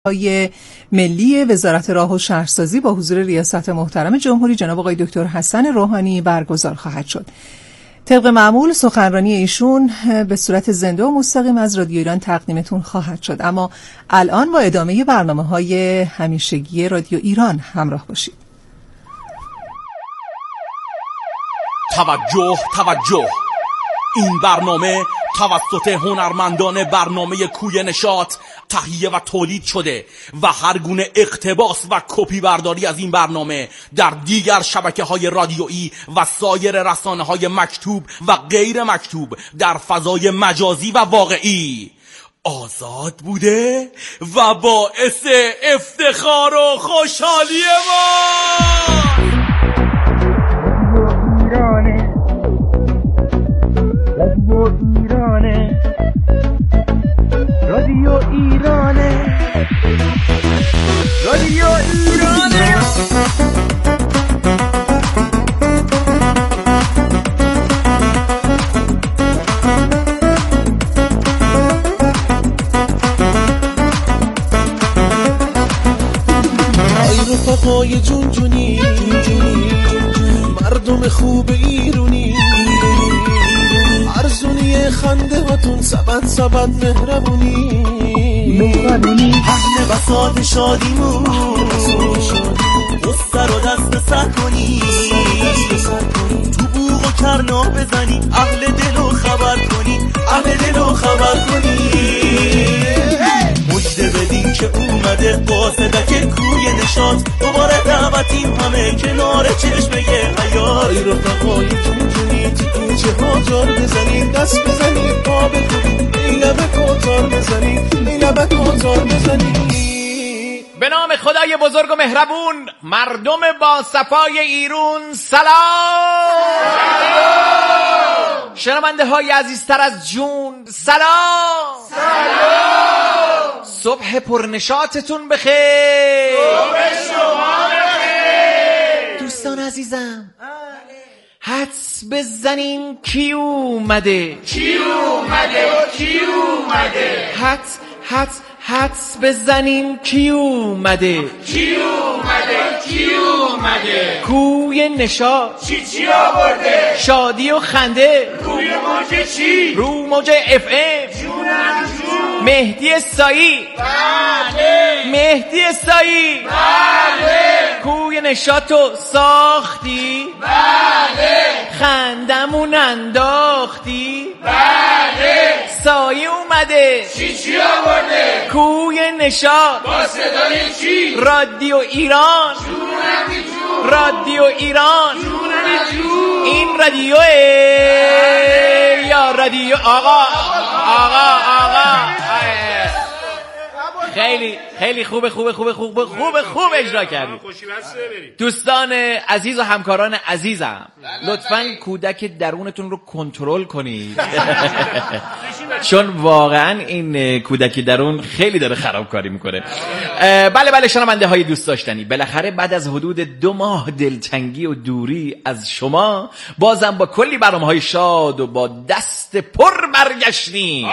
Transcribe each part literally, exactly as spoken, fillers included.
های ملی وزارت راه و شهرسازی با حضور ریاست محترم جمهوری جناب آقای دکتر حسن روحانی برگزار خواهد شد. طبق معمول سخنرانی ایشون به صورت زنده و مستقیم از رادیو ایران تقدیمتون خواهد شد، اما الان با ادامه برنامه‌های همیشگی رادیو ایران همراه باشید. توجه توجه، این برنامه توسط هنرمندان برنامه کوی نشاط تهیه و تولید شده و هر گونه اقتباس و کپی برداری از این برنامه در دیگر شبکه‌های رادیویی و سایر رسانه‌های مکتوب و غیر مکتوب در فضای مجازی و واقعی آزاد بوده و باعث افتخار و خوشحالی ما. رادیو ایرانه، رادیو ایرانه. ای رفقای جون جونی، مردم خوب ایرونی، ارزونی خنده هاتون سبد سبد مهربونی، اهل بساط شادیمون قصه رو دست سر کنی، تو بوق و کرنا بزنی، اهل دلو خبر کنی، اهل دلو خبر کنی. مجده بدین که اومده قاصدک کوی نشاط، دوباره دعوتیم همه کنار چشمه حیات. ای رفقای جون جونی، تیکوچه ها جار بزنید، دست بزنید، پا بکنید، ای لبه کوتار بزنید، ای لبه کوتار بزنید. به نام خدای بزرگ و مهربون، مردم با صفای ایرون سلام. شنونده های عزیزتر از جون سلام. سلام. صبح پرنشاطتون بخیر. صبح شما بخیر. دوستان عزیزم، حدس بزنین کی اومده؟ کی اومده؟ کی اومده؟ حدس حدس حدس بزنین کی اومده؟ کی اومده؟ کی اومده؟ کوی نشاط چی چی آورده؟ شادی و خنده. کوی موج چی؟ رو موج اف ام. جونم جون. مهدی سایی. بله. مهدی سایی. بله. کوی نشاطو ساختی؟ بله. خندمون انداختی؟ بله. سایی اومده. چی چی آورده؟ کوی نشاط. با صدای چی؟ رادیو ایران. جونم جون. رادیو ایران. جونم جون. این رادیوه یا رادیو آقا آقا آقا خیلی خیلی خوبه خوبه خوبه خوبه خوبه خوب اجرا کردی دوستان عزیز و همکاران عزیزم. لطفاً کودک درونتون رو کنترل کنید چون واقعا این کودک درون خیلی داره خرابکاری میکنه. بله بله شنونده های دوست داشتنی، بالاخره بعد از حدود دو ماه دلتنگی و دوری از شما بازم با کلی برنامه‌های شاد و با دست پر برگشتیم.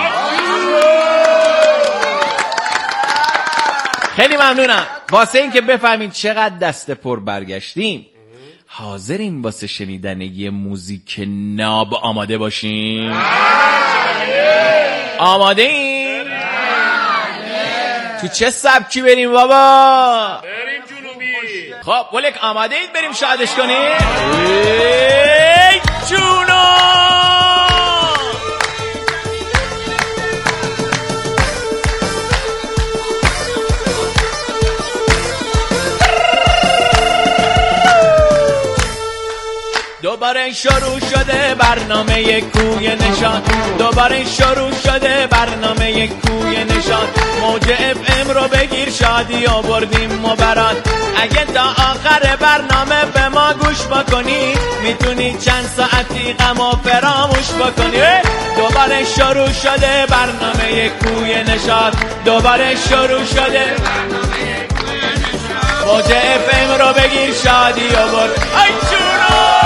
خیلی ممنونم. واسه این که بفهمید چقدر دست پر برگشتیم، حاضرین واسه شنیدن یه موزیک ناب آماده باشیم؟ آماده این؟ تو چه سبکی بریم بابا؟ بریم جنوبی. خب ولک آماده اید بریم شادش کنیم؟ ای جونو دوباره شروع شده برنامه کوی نشاط، دوباره شروع شده برنامه کوی نشاط. موج اف ام رو بگیر، شادی آوردیم مبارات. اگه تا آخر برنامه به ما گوش بکنی، میتونی چند ساعتی غمو فراموش بکنی. دوباره شروع شده برنامه کوی نشاط، دوباره شروع شده برنامه کوی نشاط. موج اف ام رو بگیر، شادی آورد. ای جونو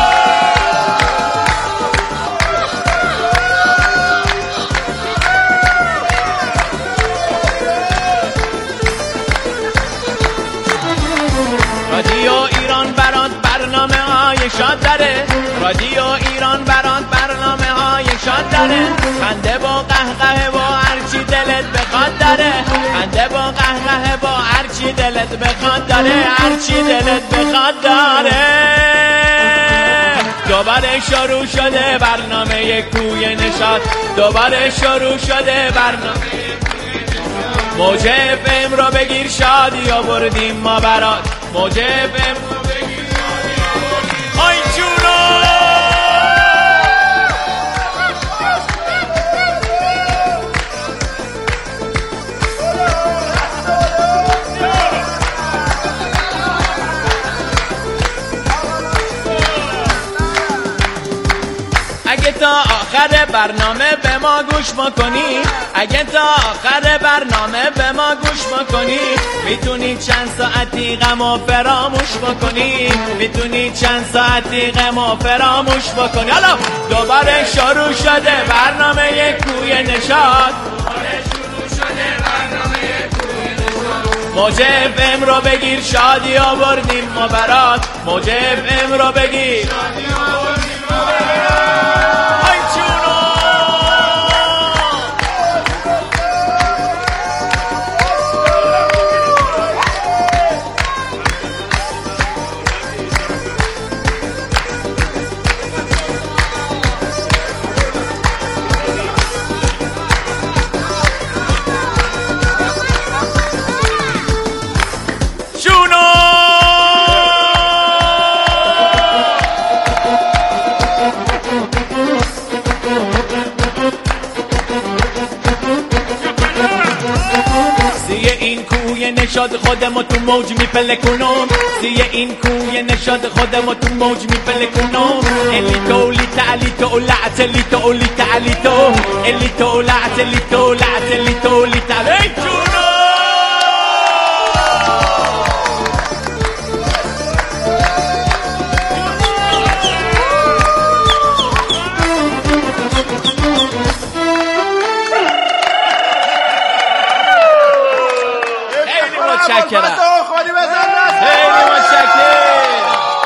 های شاد داره، رادیو ایران برات برنامه های شاد داره، خنده با قهقه با هرچی دلت بخواد داره، خنده با قهقه با هرچی دلت بخواد داره، هرچی دلت بخواد داره. دوباره شروع شده برنامه کوی نشاط، دوباره شروع شده برنامه موج اف ام رو بگیر شادی آوردیم ما برات، موج اف ام رو بگیر شادی آوردیم. آی جونو اگه تا آخر برنامه به ما گوش بکنی، اگه تا آخر برنامه به ما گوش بکنی، میتونی چند ساعتی غمو فراموش بکنی، میتونی چند ساعتی غمو فراموش بکنی. حالا دوباره شروع شده برنامه کوی نشاط، دوباره شروع شده برنامه کوی نشاط، موج اف ام رو بگیر شادی آوردیم ما برات، موج اف ام رو بگیر شادی آوردیم ما برات. نشاد خودمو تو موج میپلکونم، زیه این کوی نشاد خودمو تو موج میپلکونم. الی تو لی تعلی تو لعت لی تو لی تعلی تو الی تو لعت لی تو لعت لی تو لی تعلی جونو. متشکرم. خیلی متشکرم.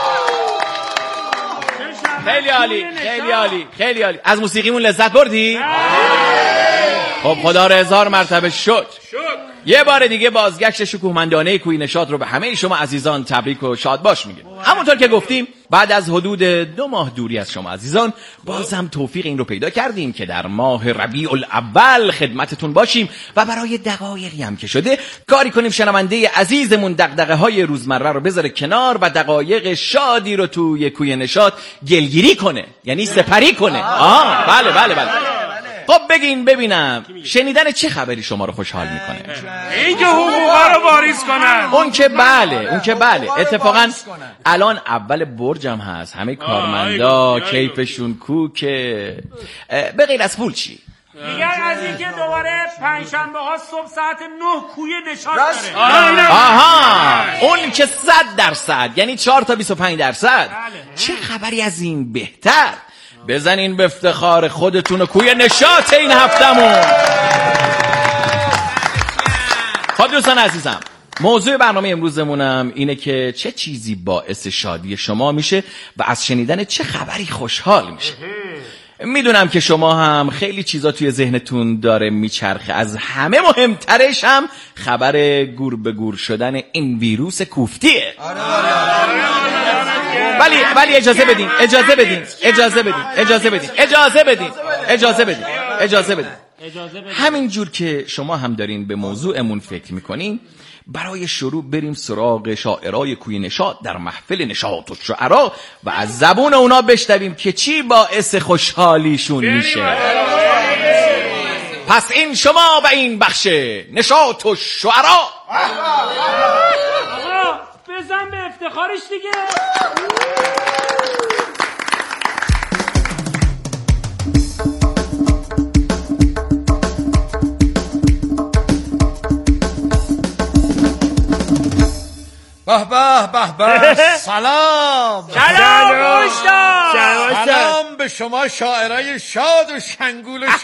خیلی عالی، خیلی عالی، خیلی عالی. از موسیقیمون لذت بردی؟ خب خدا را هزار مرتبه شکر. یه بار دیگه بازگشت شکوهمندانه کوی نشاط رو به همه شما عزیزان تبریک و شاد باش میگیم. همونطور که گفتیم بعد از حدود دو ماه دوری از شما عزیزان بازم توفیق این رو پیدا کردیم که در ماه ربیع الاول خدمتتون باشیم و برای دقایقی هم که شده کاری کنیم شنونده عزیزمون دغدغه های روزمره رو بذاره کنار و دقایق شادی رو توی کوی نشاط گلگیری کنه، یعنی سپری کنه. آه بله بله بله. خب بگین ببینم شنیدن چه خبری شما رو خوشحال میکنه؟ این که حقوقا رو واریز کنن. اون که بله، اون که بله. اتفاقا الان اول برجم هست، همه کارمندا کیفشون کوکه. به غیر از پول چی؟ دیگر از این که دوباره پنجشنبه ها صبح ساعت نه کوی نشاط داره. آها اون که صد درصد، یعنی چهار تا بیست و پنج درصد. چه خبری از این بهتر؟ بزنین به افتخار خودتون و کوی نشاط این هفتمون. خب دوستان عزیزم، موضوع برنامه امروزمونم اینه که چه چیزی باعث شادی شما میشه و از شنیدن چه خبری خوشحال میشه. میدونم که شما هم خیلی چیزا توی ذهنتون داره میچرخه، از همه مهمترش هم خبر گور به گور شدن این ویروس کوفتیه. ولی ولی اجازه بدین اجازه بدین اجازه بدین اجازه بدین اجازه بدین اجازه بدین اجازه بدین همین جور که شما هم دارین به موضوعمون فکر میکنین، برای شروع بریم سراغ شاعرای کوی نشاط در محفل نشاط الشعرا و از زبون اونا بشنویم که چی باعث خوشحالیشون میشه. پس این شما و این بخش نشاط الشعرا. آقا بزن به افتخارش دیگه. به به به به سلام سلام استاد. سلام به شما شاعرای شاد و شنگول و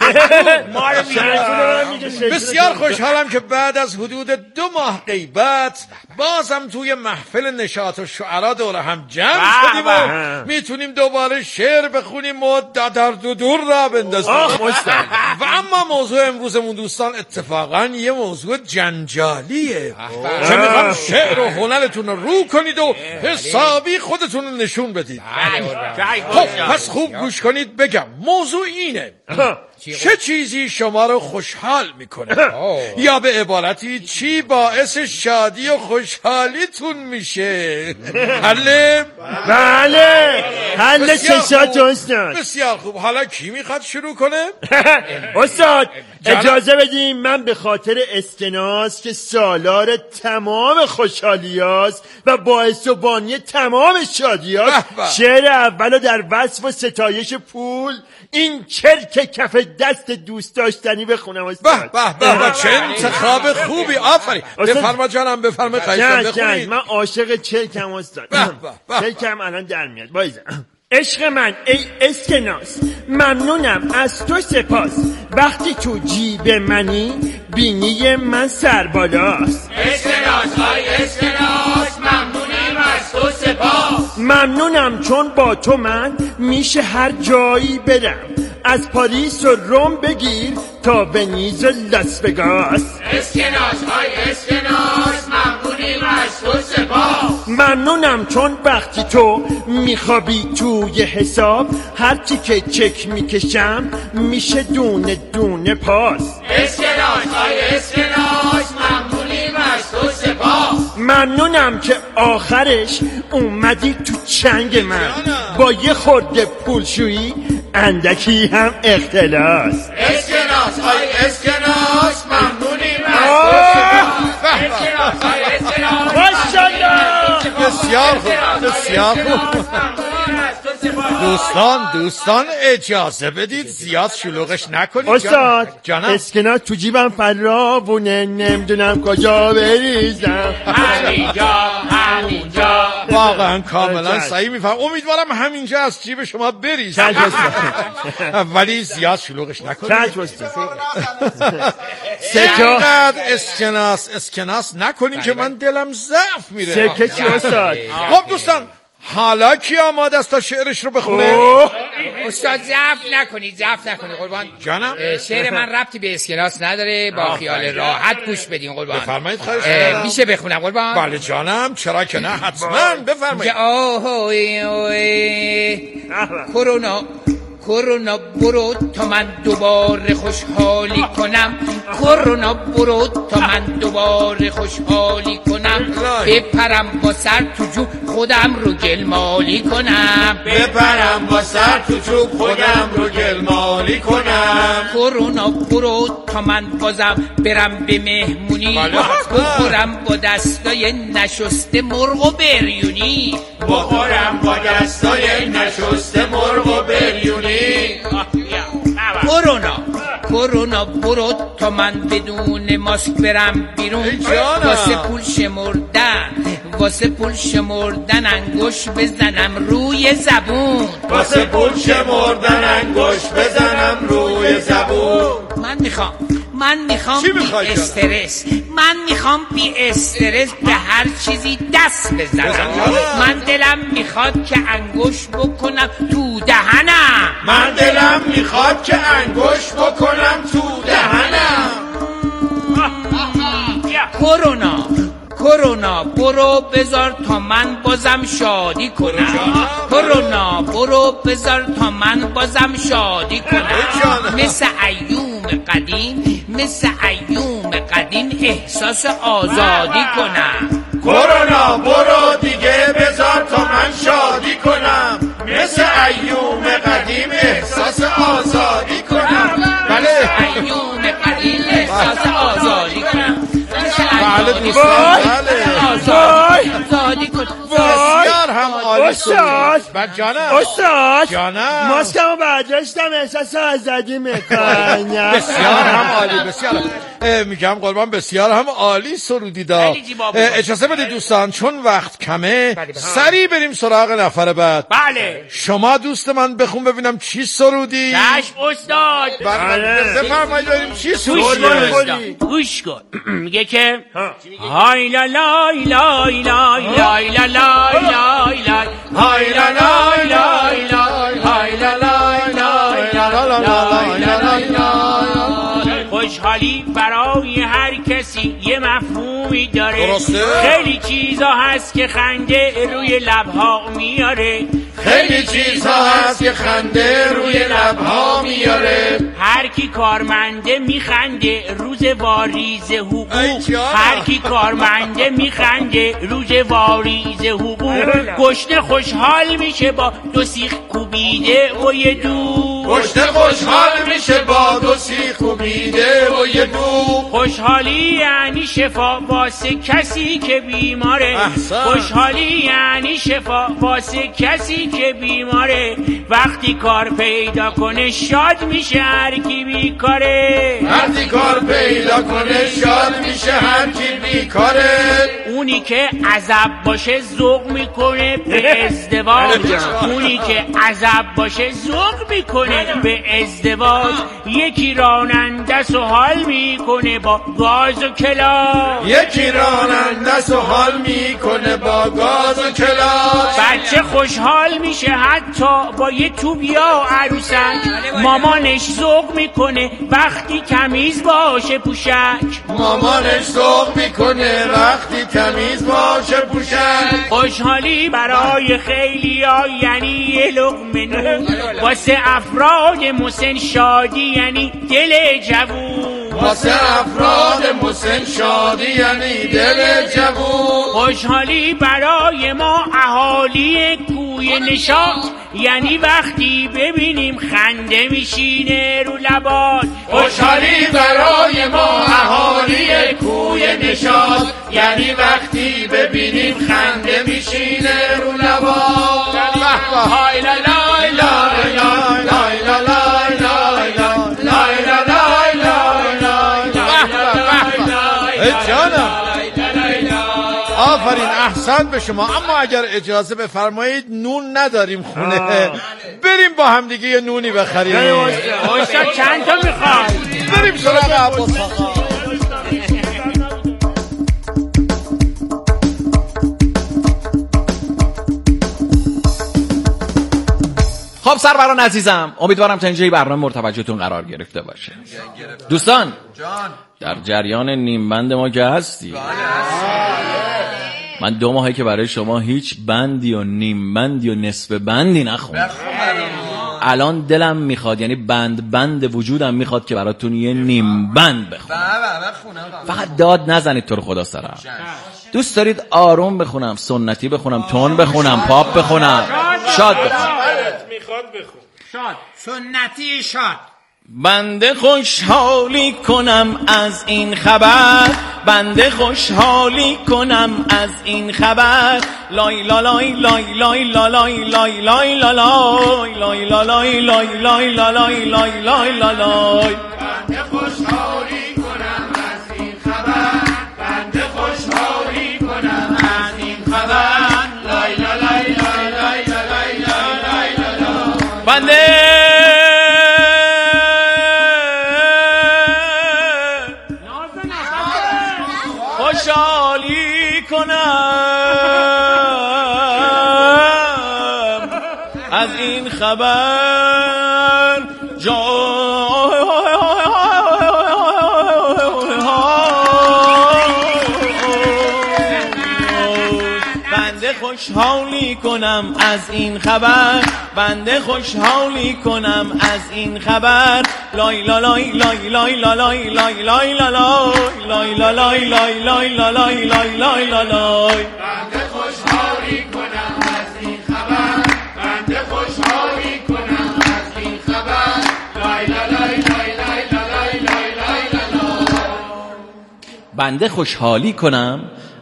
شنگول. بسیار خوشحالم که بعد از حدود دو ماه غیبت بازم توی محفل نشاط و شعرا دور هم جمع شدیم و میتونیم دوباره شعر بخونیم و دادر دودور را بندازیم. و اما موضوع امروزمون دوستان اتفاقا یه موضوع جنجالیه که میخوام شعر و هنرتون رو رو کنید و حسابی خودتون رو نشون بدید. خب پس خوب گوش کنید بگم. موضوع اینه چه چیزی شما رو خوشحال میکنه یا به عبارتی چی باعث شادی و خوشحالیتون میشه؟ حله؟ بله حل چشات استاد. بسیار خوب. حالا کی میخواد شروع کنه؟ استاد اجازه بدیم من به خاطر اسکناس که سالار تمام خوشحالی هاست و باعث و بانی تمام شادی هاست شعر اولو در وصف و ستایش پول این چرک کف دست دوست داشتنی بخونم استاد. به به به چه انتخاب خوبی. آفرین. بفرما جانم بفرما. خواهشاً بخونید. من عاشق چرکم استاد. چرکم الان در میاد. بایزا عشق من ای اسکناس ممنونم از تو سپاس وقتی تو جیب منی بینی من سربالاست. اسکناس های اسکناس ممنونیم از تو سپاس. ممنونم چون با تو من میشه هر جایی برم از پاریس و روم بگیر تا ونیز و لاس وگاس. اسکناس های اسکناس ممنونیم از تو سپاس. ممنونم چون وقتی تو میخوابی توی حساب هرچی که چک میکشم میشه دونه دونه پاس. اسکناس های اسکناس ممنونیم از تو سپاس. ممنونم که آخرش اومدی تو چنگ من با یه خورده پولشویی اندکی هم اختلاس. اسکناس های اسکناس ممنونیم از تو سپاس. اسکناس های اسکناس ماشاءالله. بسیار خوب بسیار خوب. دوستان دوستان اجازه بدید زیاد شلوغش نکنید. استاد جانم اسکناس تو جیبم فراوونه نمیدونم کجا بریزم. همینجا همینجا. واقعا کاملا صحیح میفهم. امیدوارم همینجا از جیب شما بریزم ولی زیاد شلوغش نکنید. اینقدر اسکناس اسکناس نکنیم که من دلم ضعف میره. سکه چی استاد؟ خب دوستان حالا کی آماده است تا شعرش رو بخونه؟ استاد ضعف نکنید ضعف نکنید قربان جانم. شعر من ربطی به اسکناس نداره با خیال راحت گوش بدین قربان. بفرمایید. خواهش می‌کنم. میشه بخونم قربان؟ بله جانم چرا که نه حتما بفرمایید. اوه کرونا کرونا برو تا من دوباره خوشحالی کنم. کرونا برو تا من دوباره خوشحالی کنم. بپرم با سر تو جو خودم رو گلمالی کنم. بپرم با سر تو جو خودم رو گلمالی کنم. کرونا برو تا من بازم برم به مهمونی بخورم با دستای نشسته مرغ و بریونی. بخورم با دستای نشسته مرغ و بریونی. کرونا کرونا برو تا من بدون ماسک برم بیرون. واسه پول شمردن واسه پول شمردن انگوش بزنم روی زبون. واسه پول شمردن انگوش بزنم روی زبون. من میخوام من میخوام بی استرس من میخوام بی استرس به هر چیزی دست بزنم. من دلم میخواد که انگوش بکنم تو دهنم. من دلم میخواد که انگوش بکنم تو دهنم. کرونا کرونا برو بذار تا من بازم شادی کنم. کرونا برو بذار تا من بازم شادی کنم. مثل ایوم قدیم مثل ایوم قدیم احساس آزادی کنم. کرونا برو دیگه بذار تا من شادی کنم. مثل ایوم قدیم احساس آزادی کنم. بله ایوم قدیم احساس آزادی کنم. بله دوستان بله آزادی آزادی کنم. بسیار هم عالی استاد بعد جانم استاد جانم ماسکمو برداشتم احساس آزادی میکنم. بسیار هم عالی بسیار میگم قربان بسیار هم عالی سرودی دا. اجازه بده دوستان چون وقت کمه سریع بریم سراغ نفر بعد. بله شما دوست من بخون ببینم چی سرودی؟ چشم استاد. بفرمایید بریم چی سرودی؟ گوش کن میگه که های لا لای لای لای لای لا لای لای لای های لا لای لای لای های لا لای لای لای لای. خوشحالی برای هر کسی یه مفهومی داره. درسته. خیلی چیزا هست که خنده روی لبها میاره. خیلی چیزها هست که خنده روی لبها میاره. هر کی کارمنده میخنده روز واریز حقوق. هر کی کارمنده میخنده روز واریز حقوق. گشنه خوشحال میشه با دو سیخ کوبیده و یه دو. گشنه خوشحال میشه با دو سیخ کوبیده و یه دو. خوشحالی یعنی شفا واسه کسی که بیماره. احسن. خوشحالی یعنی شفا واسه کسی که بیماره. وقتی کار پیدا کنه شاد میشه هر کی بیکاره. وقتی کار پیدا کنه شاد میشه هر کی بیکاره. اونی که عذب باشه ذوق میکنه به ازدواج. اونی که عذب باشه ذوق میکنه به ازدواج. یکی راننده سو حال میکنه با گاز و کلاس. یکی راننده سو حال میکنه با گاز و کلاس. بچه خوشحال میشه حتی با یه توبیا عروسک. مامانش ذوق میکنه وقتی تمیز باشه پوشک. مامانش ذوق میکنه وقتی تمیز باشه پوشک. خوشحالی برای خیلی ها یعنی یه لقمه نون. واسه افراد مسن شادی یعنی دل جوون. واسه افراد مسن شادی یعنی دل جوون. خوشحالی برای ما اهالی کوی نشاط یعنی وقتی ببینیم خنده میشینه رو لبات. خوشحالی برای ما اهالی کوی نشاط یعنی وقتی ببینیم خنده میشینه رو لبات. های لا لای لای لای لای لای لای لای لای لای لای. جانم آفرین احسن به شما. اما اگر اجازه بفرمایید نون نداریم خونه. بریم با هم دیگه یه نونی بخریم. استاد چند تا میخوای؟ بریم سراغ عباس آقا. خب سروران عزیزم امیدوارم تا اینجای برنامه مرتوجهتون قرار گرفته باشه. دوستان در جریان نیم بند ما که هستی. من دو ماهی که برای شما هیچ بندی و نیم بندی و نصف بندی نخوندم. الان دلم میخواد یعنی بند بند وجودم میخواد که براتون یه نیم بند بخونم. فقط داد نزنید تو رو خدا سرم. دوست دارید آروم بخونم، سنتی بخونم، تون بخونم، پاپ بخونم، شاد بخونم؟ میخواد بخون شاد سنتی شاد. بنده خوشحالی کنم از این خبر. بنده خوشحالی کنم از این خبر. لای لا لای لای لای لا لای لای لای لا لای لای لا لای لای لای لا لای لای لای لا لای. بنده خوشحالی کنم از این خبر. بنده خوشحالی کنم از این خبر. لای لا لای لای لای لای لای لای لا. بنده خوشحالی کنم از این خبر. بنده خوشحالی کنم از این خبر. بنده خوشحالی کنم از این خبر. لای لا لای لای لای لا لای لای لای لا لای لای لا لای لای لای لا لای لای لای لا لای. بنده خوشحالی کنم از این خبر. بنده خوشحالی کنم از این خبر. لای لا لای لای لای لای لای لای لا. بنده خوشحالی کنم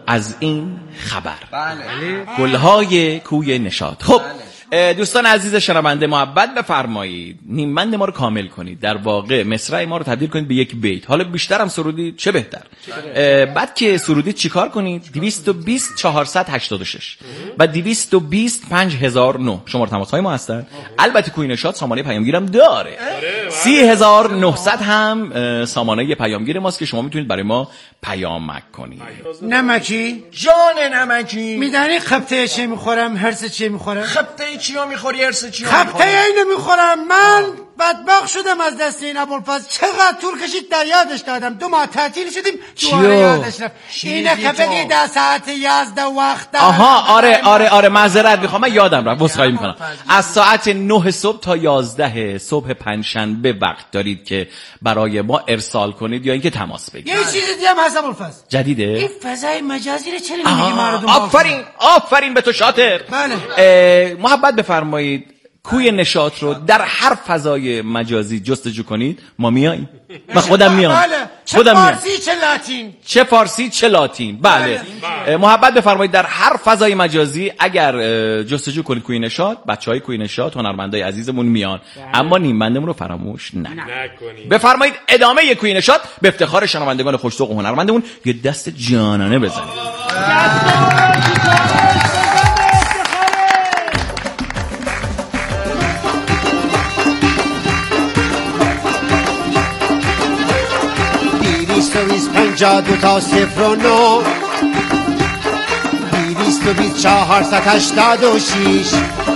از این خبر. بله. گلهای کوی نشاط. خب دوستان عزیز شنونده محبت بفرمایید نیمبند ما رو کامل کنید. در واقع مصرع ما رو تبدیل کنید به یک بیت. حالا بیشتر هم سرودید چه بهتر. بعد که سرودید چیکار کنید؟ دویست و بیست چهارصد و هشتاد و شش و دویست و بیست پنج هزار و نه شماره تماس های ما هستن. البته کوی نشاط سامانه پیامگیرم داره. سی هزار و نهصد هم سامانه پیامگیر ماست که شما میتونید برای ما پیامک کنید. نمکی جان نمکی میدانی خبته چه میخورم هرس چه میخورم؟ خبته چیا میخوری هرس چیا میخورم؟ خبته اینو میخورم. من بدبخت شدم از دست این ابوالفضل. چقدر طول کشید در یادش دادم. دو ماه تعطیل شدیم دوباره یادش رفت. اینه که بگی در ساعت یازده وقت. آها آره آره آره معذرت میخوام من یادم رفت. عذرخواهی میکنم. از ساعت نه صبح تا یازده صبح پنجشنبه وقت دارید که برای ما ارسال کنید یا اینکه تماس بگیرید. یه چیز دیگه هم هست ابوالفضل. جدیده؟ این فضای مجازی رو چرا نمیگی مردم؟ آفرین آفرین به تو شاطر. بله. محبت بفرمایید کوی نشاط رو در هر فضای مجازی جستجو کنید ما میاییم. من خودم میام. بله. چه خودم فارسی میام. چه لاتین. چه فارسی چه لاتین. بله, بله. محبت بفرمایید در هر فضای مجازی اگر جستجو کنید کوی نشاط بچهای کوی نشاط هنرمندای عزیزمون میان. بله. اما نیمبندمون رو فراموش نکنید. بفرمایید ادامه کوی نشاط به افتخار شنوندگان خوش‌ذوق و هنرمندمون یه دست جانانه بزنید. پنجاه دو تا صفر و نو دویست و بیست چهارصد هشتاد و شیش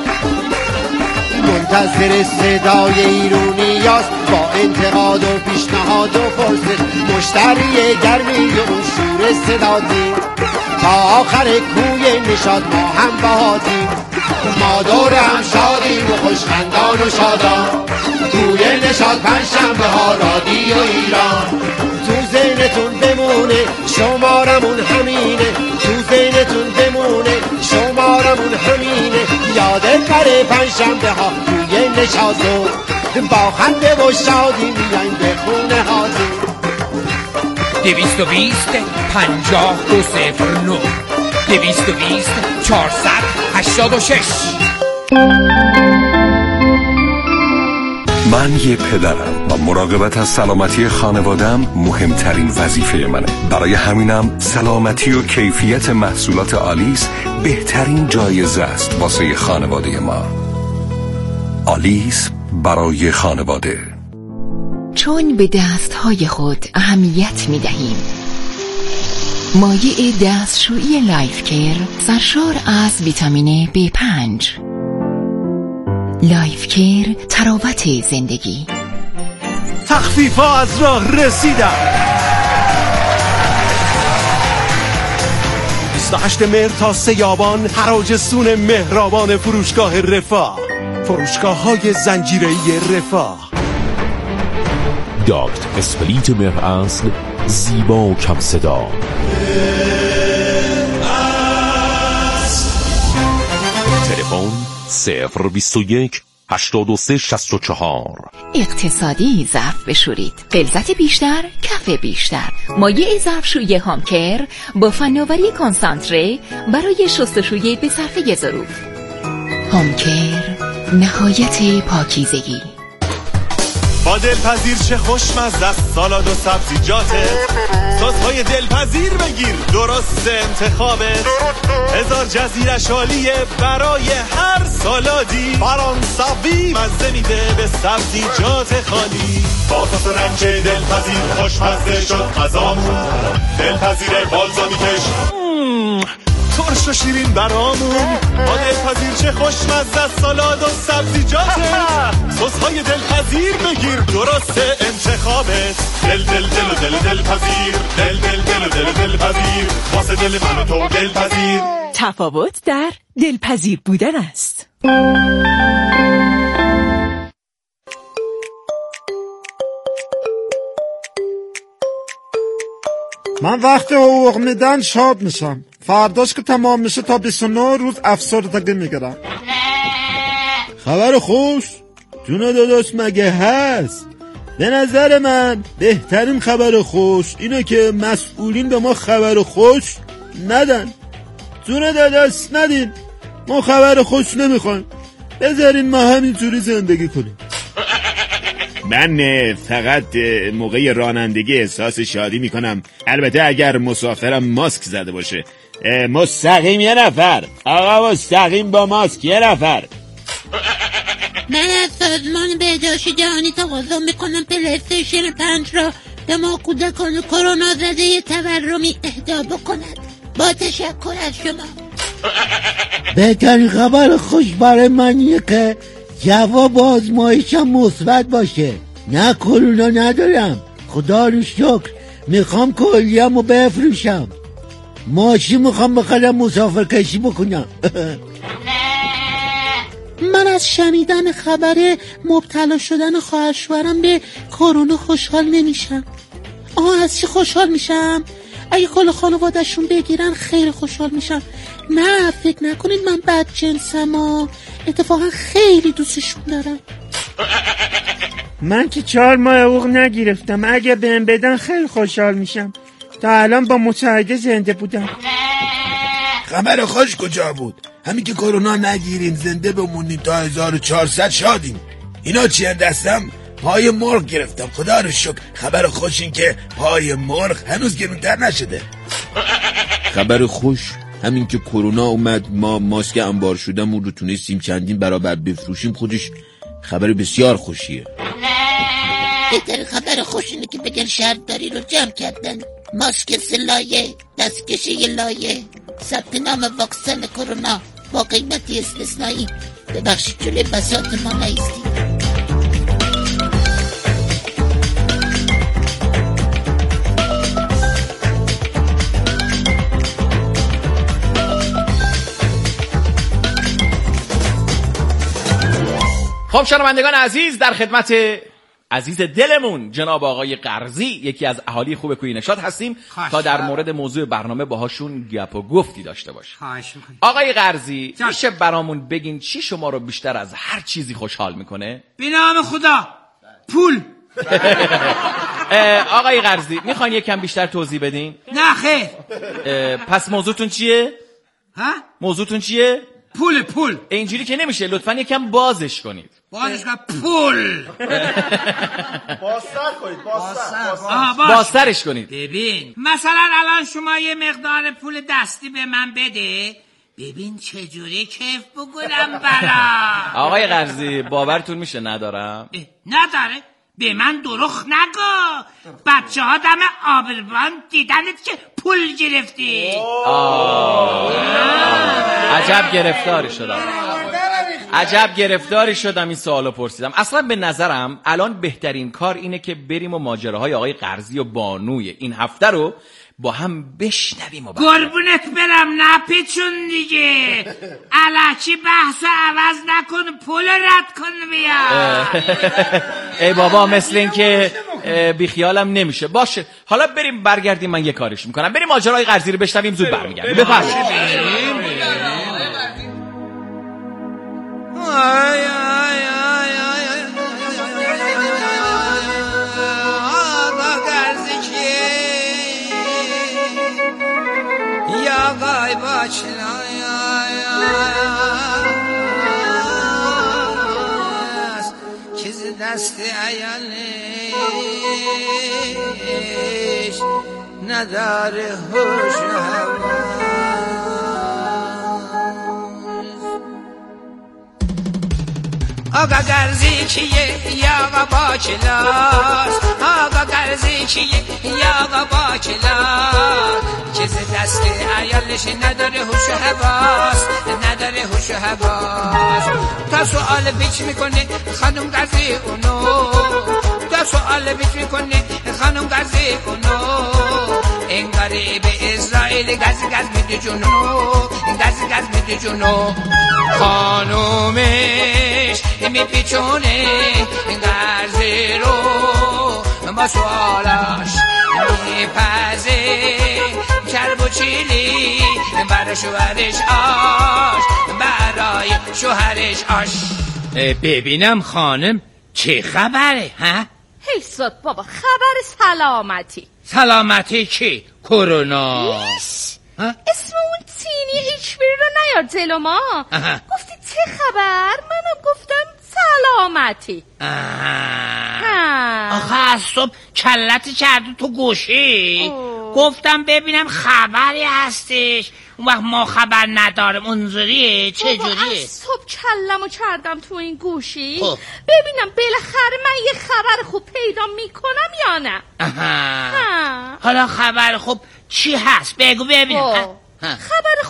منتظر صدای ایرونیاست با انتقاد و پیشنهاد و پرسش مشتری گرمی و اون شور صدادیم تا آخر کوی نشاط ما هم بهادیم ما دور هم شادیم و خوشخندان و شادان کوی نشاط پنجشنبه ها رادیو ایران تو ذهنتون بمونه شمارمون همینه تو ذهنتون بمونه شمارمون همینه یادت نره پنجشنبه ها توی نشاطو با خنده و شادی میایم به خونه هاتون. دویست و بیست پنجاه دو صفر نو دویست و بیست چهارصد هشتاد و شش. من یه پدرم و مراقبت از سلامتی خانوادم مهمترین وظیفه منه. برای همینم سلامتی و کیفیت محصولات آلیس بهترین جایزه است واسه خانواده ما. آلیس برای خانواده. چون به دستهای خود اهمیت می دهیم مایع دستشویی لایف کیر سرشار از ویتامین بی پنج. لایف کیر تراوت زندگی. تخفیفا از راه رسیدن. بیست و هشتم مهر تا سیابان حراجستون مهربان فروشگاه رفاه. فروشگاه های زنجیره‌ای رفاه. داکت اسپلیت مهر اصل زیبا و کم صدا. تلفن صفر بیست و یک هشتاد و سه شصت و چهار. اقتصادی ظرف بشورید، غلظت بیشتر، کف بیشتر. مایع ظرفشویی هامکر با فناوری کنسانتره برای شستشوی به صرفه ظروف. هامکر نهایت پاکیزگی. با دلپذیر چه خوشمزه است سالاد و سبزیجاته. سس‌های دلپذیر بگیر درست انتخابت. هزار جزیره شالیه برای هر سالادی. فرانسوی مزه میده به سبزیجات خالی. با سس رنج دلپذیر خوشمزه شد غذامون. دلپذیر بالزامیکش ترش و شیرین برامون. با دلپذیر چه خوشمزه است سالاد و سبزیجاته. سس‌های دلپذیر بگیر درست انتخابت. دل دل دل و دل دلپذیر. دل دل دل و دل دلپذیر. واسه دل من و تو دلپذیر. تفاوت در دلپذیر بودن است. من وقتی حقوق میدن شاد میشم. فرداش که تمام میشه تا بیست و نه روز افسردگی میگیرم. خبر خوش جون داداش مگه هست؟ به نظر من بهترین خبر خوش اینه که مسئولین به ما خبر خوش ندن. جون داداش ندین. ما خبر خوش نمیخوایم. بذارین ما همینجوری زندگی کنیم. من فقط موقع رانندگی احساس شادی میکنم، البته اگر مسافرم ماسک زده باشه. مستقیم یه نفر. آقا مستقیم با ماسک یه نفر. من از سازمان بهداشت جهانی تقاضا میکنم پلی استیشن پنج را به ما کودکان کرونا زده تورمی اهدا بکند. با تشکر از شما. بهترین خبر خوش برای من اینه که جواب آزمایشم مثبت باشه. نه کرونا ندارم، خدا رو شکر. میخوام کلیه‌مو بفروشم. ماشین میخوام بخرم مسافر کشی بکنم. من از شنیدن خبر مبتلا شدن خواهرشوهرم به کرونا خوشحال نمیشم. آها از چی خوشحال میشم؟ اگه کل خانواده‌شون بگیرن خیلی خوشحال میشم. نه فکر نکنید من بدجنسم ها، اتفاقا خیلی دوستشون دارم. من که چهار ماه حقوق نگرفتم، اگه بهم بدن خیلی خوشحال میشم. تا الان با متحده زنده بودم. خبر خوش کجا بود؟ همین که کرونا نگیریم زنده بمونیم تا هزار و چهارصد شادیم. اینا چیه دستم؟ پای مرغ گرفتم، خدا رو شکر. خبر خوش این که پای مرغ هنوز گرونتر نشده. خبر خوش همین که کرونا اومد، ما ماسک انبار شدمون رو تونستیم چندین برابر بفروشیم، خودش خبر بسیار خوشیه. بهترین خبر خوش اینه که بگن شهرداری رو جمع کردن. ماسک سلایه، دستکشی لایه، ثبت نام واکسن کرونا با قیمتی استثنایی. ببخشید جلوی بساط ما نیستید. خب شنوندگان عزیز، در خدمت عزیز دلمون جناب آقای قرضی، یکی از اهالی خوب کوی نشاط هستیم تا در مورد موضوع برنامه باهاشون گپ و گفتی داشته باشیم. آقای قرضی میشه برامون بگین چی شما رو بیشتر از هر چیزی خوشحال میکنه؟ به نام خدا پول. آقای قرضی میخواین یکم بیشتر توضیح بدین؟ نه خیر. پس موضوعتون چیه؟ ها؟ موضوعتون چیه؟ پول پول. اینجوری که نمیشه، لطفاً یکم بازش کنید. بازش کنید پول. بازتر کنید. بازتر. بازترش کنید. ببین مثلا الان شما یه مقدار پول دستی به من بده، ببین چجوری کیف بکنم برام. آقای قرضی باورتون میشه ندارم؟ نداره؟ به من دروغ نگو. بچه ها دم آبربان دیدنت که پول گرفتی. عجب گرفتاری شدم عجب گرفتاری شدم این سوالو پرسیدم. اصلا به نظرم الان بهترین کار اینه که بریم و ماجراهای آقای قرضی و بانوی این هفته رو با هم بشنویم و قربونت برم نپیچون دیگه. الکی بحث عوض نکن، پول رد کن بیا. ای بابا مثل این که بیخیالم نمیشه. باشه حالا بریم برگردیم، من یه کارش میکنم. بریم ماجرای قرضی رو بشنویم، زود برمیگردیم. بفرمایید. آقای باچلا چیز دست ایالش نداره هوش و حواس. آقا قرضی کیه یا آقا باچلاس، آقا قرضی کیه یا آقا باچلاس، چیز دست عیالش نداره هوش و حواس، نداره هوش و حواس. تا سوال پیچ میکنه خانم قرضی اونو، تا سوال پیچ میکنه خانم قرضی اونو، انگاری به اسرائیل گز گز میده جونو، گز گز میده جونو. خانومش میپیچونه قرضی رو با سوالاش میپزه، کرب و چیلی برای شوهرش آش، برای شوهرش آش. ببینم خانم چه خبره ها؟ حیثت بابا، خبر سلامتی. سلامتی چی؟ کرونا؟ نیست اسم اون تینی ایچبری رو نیار جلو ما. گفتی چه خبر؟ منم گفتم سلامتی. آخه از صبح کلت کرده تو گوشی. گفتم ببینم خبری هستش، اون وقت ما خبر ندارم. اونجوریه چه جوریه؟ از صبح کلمو کردم تو این گوشی خب. ببینم بالاخره من یه خبر خوب پیدا میکنم یا نه. ها. حالا خبر خوب چی هست؟ بگو ببینم. خبر